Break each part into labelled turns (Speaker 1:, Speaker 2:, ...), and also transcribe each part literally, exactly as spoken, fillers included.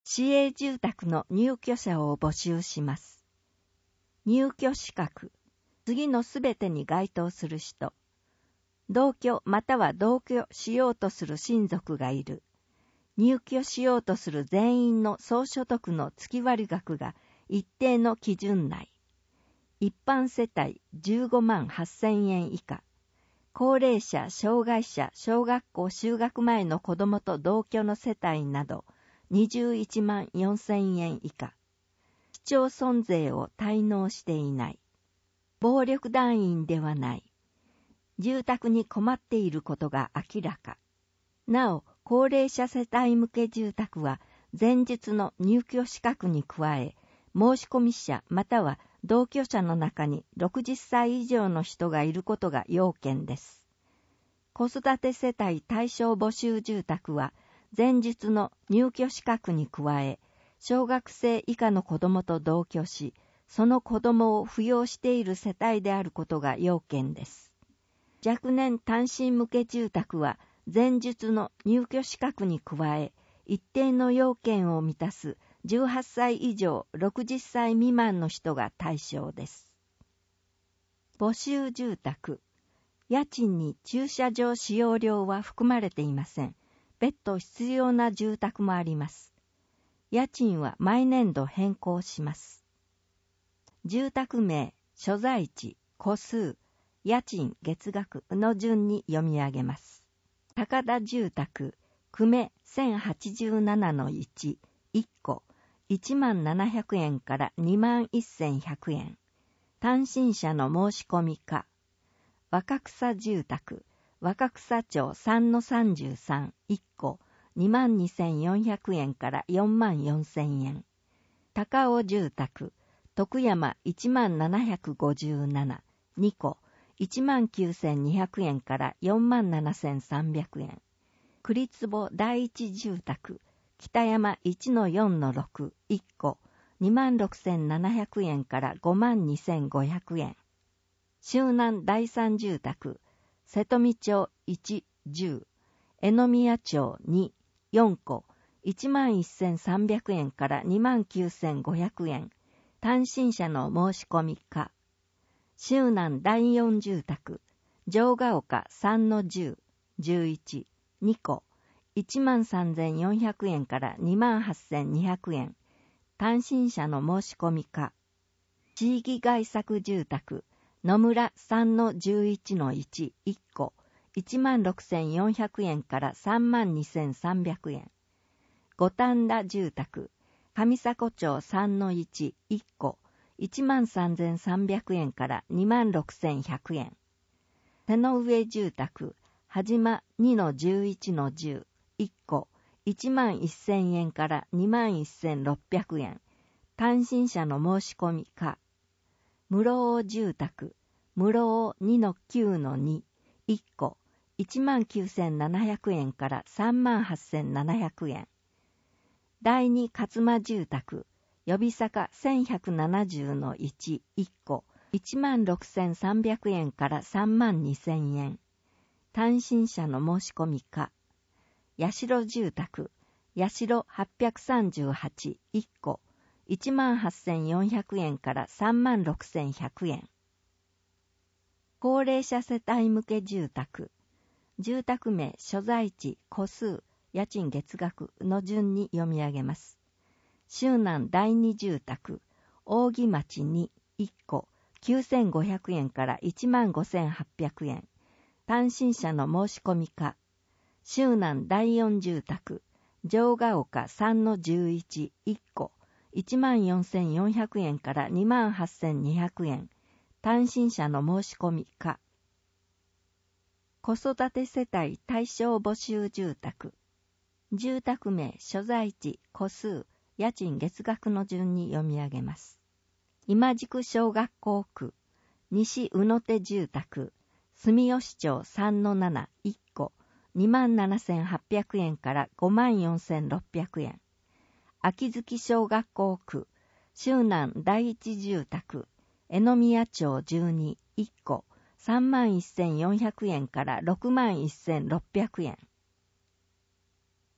Speaker 1: 市営住宅の入居者を募集します。入居資格、次のすべてに該当する人。同居または同居しようとする親族がいる。入居しようとする全員の総所得の月割額が一定の基準内。一般世帯じゅうごまんはっせんえん以下。高齢者、障害者、小学校就学前の子供と同居の世帯などにじゅういちまんよんせんえん以下。市町村税を滞納していない。暴力団員ではない。住宅に困っていることが明らか。なお、高齢者世帯向け住宅は前述の入居資格に加え、申込者または同居者の中にろくじゅっさい以上の人がいることが要件です。子育て世帯対象募集住宅は前述の入居資格に加え、小学生以下の子供と同居し、その子供を扶養している世帯であることが要件です。若年単身向け住宅は前述の入居資格に加え、一定の要件を満たすじゅうはっさい以上ろくじゅっさい未満の人が対象です。募集住宅。家賃に駐車場使用料は含まれていません。別途必要な住宅もあります。家賃は毎年度変更します。住宅名、所在地、戸数、家賃、月額の順に読み上げます。高田住宅、久米 せんはちじゅうななのいち、いっこ、いちまんななひゃくえんからにまんせんひゃくえん。単身者の申し込みか。若草住宅、若草町 さんのさんじゅうさん、いっこ、にまんにせんよんひゃくえんからよんまんよんせんえん。高尾住宅、徳山いちまんななひゃくごじゅうなな、にこ、いちまんきゅうせんにひゃくえんからよんまんななせんさんびゃくえん。栗坪第一住宅、北山 いちのよんのろく、いっこ、にまんろくせんななひゃくえんからごまんにせんごひゃくえん。周南第三住宅、瀬戸美町いち、じゅう、江宮町に、よんこ、いちまんせんさんびゃくえんからにまんきゅうせんごひゃくえん。単身者の申し込みか。周南第四住宅、城ヶ丘さんのじゅう、じゅういち、にこ、いちまんさんぜんよんひゃくえんからにまんはっせんにひゃくえん。単身者の申し込みか。地域外作住宅、野村さんのじゅういちのいち、いっこ、いちまんろくせんよんひゃくえんからさんまんにせんさんびゃくえん。五反田住宅、上迫町さんのいち、いっこ、いちまんさんぜんさんびゃくえんからにまんろくせんひゃくえん。手の上住宅、はじまにのじゅういちのじゅう、いっこ、いちまんせんえんからにまんせんろっぴゃくえん。単身者の申し込みか。室尾住宅、室尾にのきゅうのに、いっこ、いちまんきゅうせんななひゃくえんからさんまんはっせんななひゃくえん。第二勝間住宅、予備坂せんひゃくななじゅうのいち、いっこ、いちまんろくせんさんびゃくえんからさんまんにせんえん。単身者の申し込みか。八代住宅、八代はっぴゃくさんじゅうはち、いっこ、いちまんはっせんよんひゃくえんからさんまんろくせんひゃくえん。高齢者世帯向け住宅、住宅名、所在地、戸数、家賃月額の順に読み上げます。周南第二住宅、扇町に、いっこ、きゅうせんごひゃくえんからいちまんごせんはっぴゃくえん。単身者の申し込みか。周南第四住宅、城ヶ丘さんのじゅういち、いっこ、いちまんよんせんよんひゃくえんからにまんはっせんにひゃくえん。単身者の申し込みか。子育て世帯対象募集住宅。住宅名、所在地、戸数、家賃月額の順に読み上げます。今宿小学校区、西宇野手住宅、住吉町さんのなな、いっこ、にまんななせんはっぴゃくえんからごまんよんせんろっぴゃくえん。秋月小学校区、周南第一住宅、江宮町じゅうに、いっこ、さんまんせんよんひゃくえんからろくまんせんろっぴゃくえん。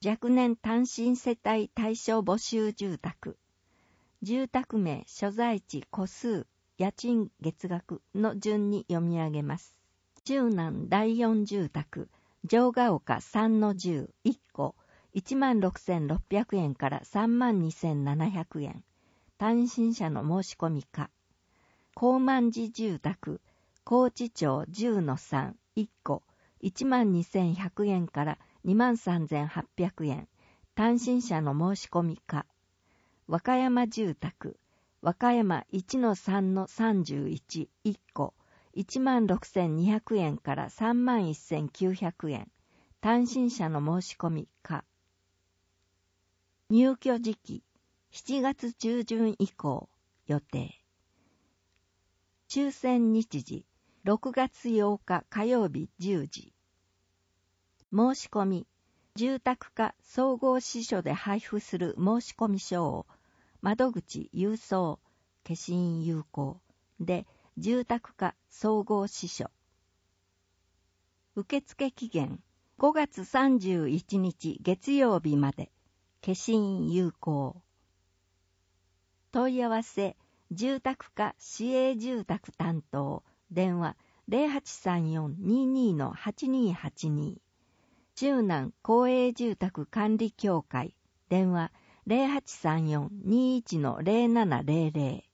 Speaker 1: 若年単身世帯対象募集住宅。住宅名、所在地、戸数、家賃、月額の順に読み上げます。中南だいよん住宅、城ヶ丘さんのじゅういっこ、いちまんろくせんろっぴゃくえんからさんまんにせんななひゃくえん。単身者の申し込み可。高万寺住宅、高知町じゅうのさん、いっこ、いちまんにせんひゃくえんからにまんさんぜんはっぴゃくえん。単身者の申し込み可。和歌山住宅、和歌山いちのさんのさんじゅういち、いっこ、いちまんろくせんにひゃくえんからさんまんせんきゅうひゃくえん。単身者の申し込み可。入居時期、しちがつ中旬以降、予定。抽選日時、ろくがつようか火曜日じゅうじ。申し込み、住宅課総合支所で配布する申し込み書を、窓口郵送、消印有効で、住宅課総合支所。受付期限、ごがつさんじゅういちにち月曜日まで、消印有効。問い合わせ、住宅課市営住宅担当、電話 ゼロはちさんよん にーにー はちにーはちにー。中南公営住宅管理協会、電話 ゼロはちさんよん にーいち ゼロななゼロゼロ。